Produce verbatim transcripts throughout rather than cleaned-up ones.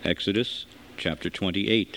Exodus chapter twenty-eight.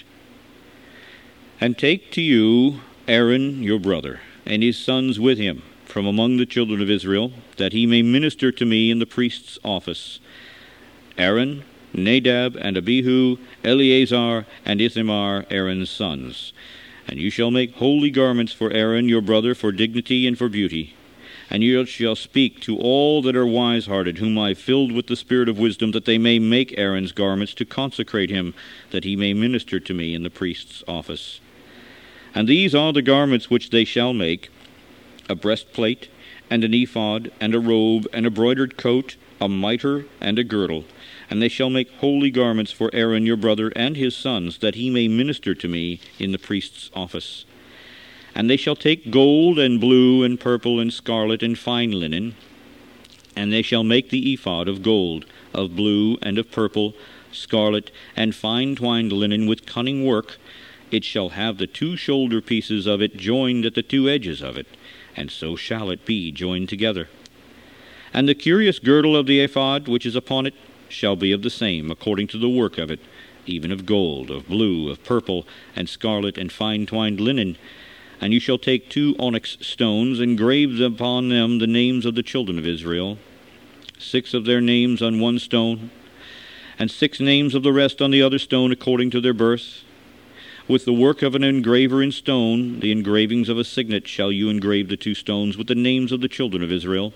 And take to you Aaron your brother, and his sons with him, from among the children of Israel, that he may minister to me in the priest's office. Aaron, Nadab, and Abihu, Eleazar, and Ithamar, Aaron's sons. And you shall make holy garments for Aaron your brother, for dignity and for beauty. And you shall speak to all that are wise-hearted, whom I filled with the spirit of wisdom, that they may make Aaron's garments to consecrate him, that he may minister to me in the priest's office. And these are the garments which they shall make: a breastplate, and an ephod, and a robe, and a broidered coat, a mitre, and a girdle. And they shall make holy garments for Aaron your brother and his sons, that he may minister to me in the priest's office. And they shall take gold, and blue, and purple, and scarlet, and fine linen. And they shall make the ephod of gold, of blue, and of purple, scarlet, and fine twined linen with cunning work. It shall have the two shoulder pieces of it joined at the two edges of it, and so shall it be joined together. And the curious girdle of the ephod, which is upon it, shall be of the same, according to the work of it, even of gold, of blue, of purple, and scarlet, and fine twined linen. And you shall take two onyx stones, and grave upon them the names of the children of Israel, six of their names on one stone, and six names of the rest on the other stone, according to their birth. With the work of an engraver in stone, the engravings of a signet, shall you engrave the two stones with the names of the children of Israel.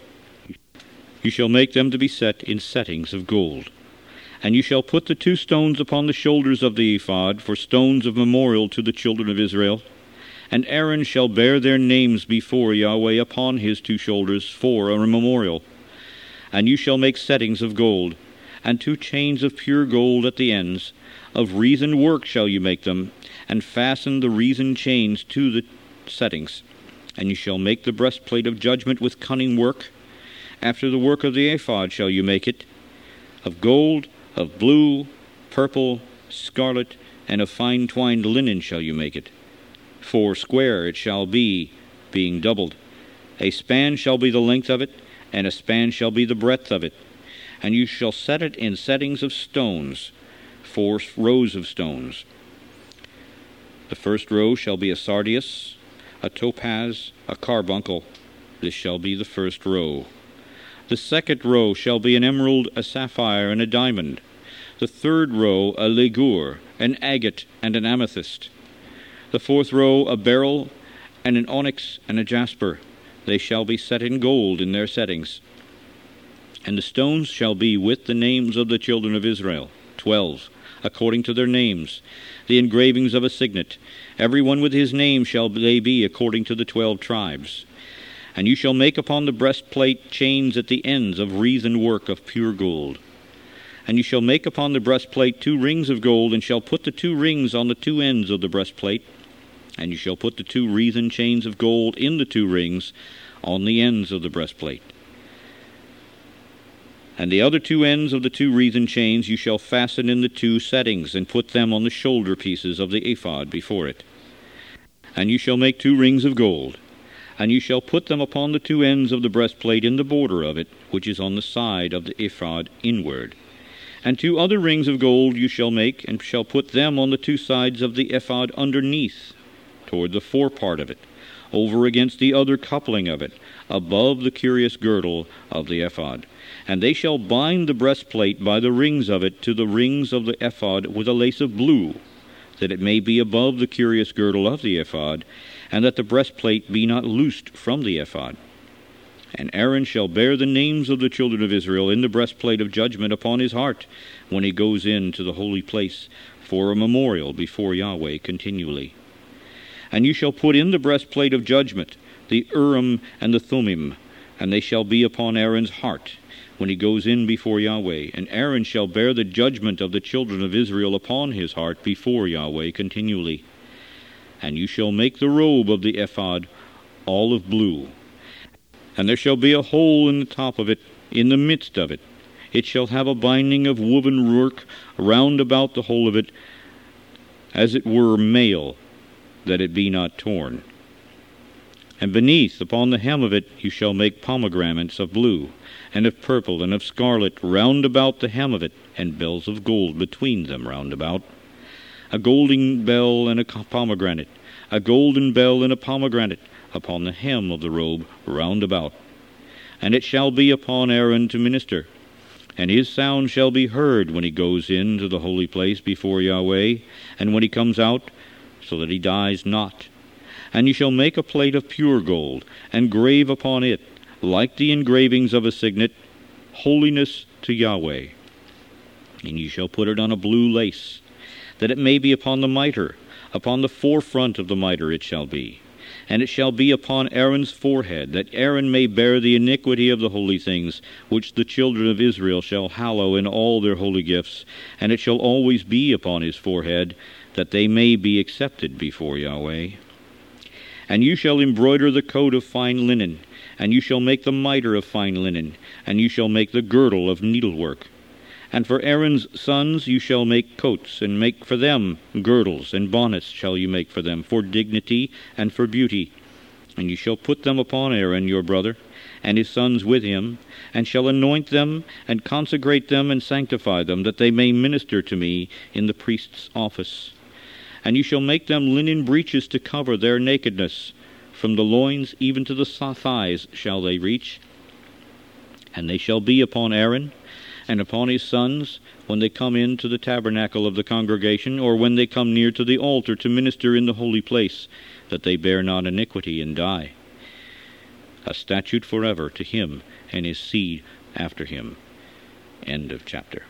You shall make them to be set in settings of gold. And you shall put the two stones upon the shoulders of the ephod, for stones of memorial to the children of Israel. And Aaron shall bear their names before Yahweh upon his two shoulders for a memorial. And you shall make settings of gold, and two chains of pure gold at the ends. Of reasoned work shall you make them, and fasten the reasoned chains to the settings. And you shall make the breastplate of judgment with cunning work. After the work of the ephod shall you make it, of gold, of blue, purple, scarlet, and of fine twined linen shall you make it. Four square it shall be, being doubled. A span shall be the length of it, and a span shall be the breadth of it. And you shall set it in settings of stones, four rows of stones. The first row shall be a sardius, a topaz, a carbuncle. This shall be the first row. The second row shall be an emerald, a sapphire, and a diamond. The third row a ligure, an agate, and an amethyst. The fourth row a beryl, and an onyx, and a jasper. They shall be set in gold in their settings. And the stones shall be with the names of the children of Israel, twelve, according to their names, the engravings of a signet. Every one with his name shall they be, according to the twelve tribes. And you shall make upon the breastplate chains at the ends of wreathen work of pure gold. And you shall make upon the breastplate two rings of gold, and shall put the two rings on the two ends of the breastplate. And you shall put the two wreathen chains of gold in the two rings on the ends of the breastplate. And the other two ends of the two wreathen chains you shall fasten in the two settings, and put them on the shoulder pieces of the ephod before it. And you shall make two rings of gold, and you shall put them upon the two ends of the breastplate in the border of it, which is on the side of the ephod inward. And two other rings of gold you shall make, and shall put them on the two sides of the ephod underneath, toward the forepart of it, over against the other coupling of it, above the curious girdle of the ephod. And they shall bind the breastplate by the rings of it to the rings of the ephod with a lace of blue, that it may be above the curious girdle of the ephod, and that the breastplate be not loosed from the ephod. And Aaron shall bear the names of the children of Israel in the breastplate of judgment upon his heart, when he goes into the holy place, for a memorial before Yahweh continually. And you shall put in the breastplate of judgment the Urim and the Thummim, and they shall be upon Aaron's heart, when he goes in before Yahweh. And Aaron shall bear the judgment of the children of Israel upon his heart before Yahweh continually. And you shall make the robe of the ephod all of blue. And there shall be a hole in the top of it, in the midst of it. It shall have a binding of woven work round about the whole of it, as it were mail, that it be not torn. And beneath, upon the hem of it, you shall make pomegranates of blue, and of purple, and of scarlet, round about the hem of it, and bells of gold between them round about. A golden bell and a pomegranate, a golden bell and a pomegranate, upon the hem of the robe round about. And it shall be upon Aaron to minister, and his sound shall be heard when he goes into the holy place before Yahweh, and when he comes out, so that he dies not. And you shall make a plate of pure gold, and grave upon it, like the engravings of a signet, holiness to Yahweh. And you shall put it on a blue lace, that it may be upon the mitre, upon the forefront of the mitre it shall be. And it shall be upon Aaron's forehead, that Aaron may bear the iniquity of the holy things, which the children of Israel shall hallow in all their holy gifts. And it shall always be upon his forehead, that they may be accepted before Yahweh. And you shall embroider the coat of fine linen, and you shall make the mitre of fine linen, and you shall make the girdle of needlework. And for Aaron's sons you shall make coats, and make for them girdles, and bonnets shall you make for them, for dignity and for beauty. And you shall put them upon Aaron your brother, and his sons with him, and shall anoint them, and consecrate them, and sanctify them, that they may minister to me in the priest's office. And you shall make them linen breeches to cover their nakedness. From the loins even to the thighs shall they reach. And they shall be upon Aaron, and upon his sons, when they come into the tabernacle of the congregation, or when they come near to the altar to minister in the holy place, that they bear not iniquity and die. A statute forever to him and his seed after him. End of chapter.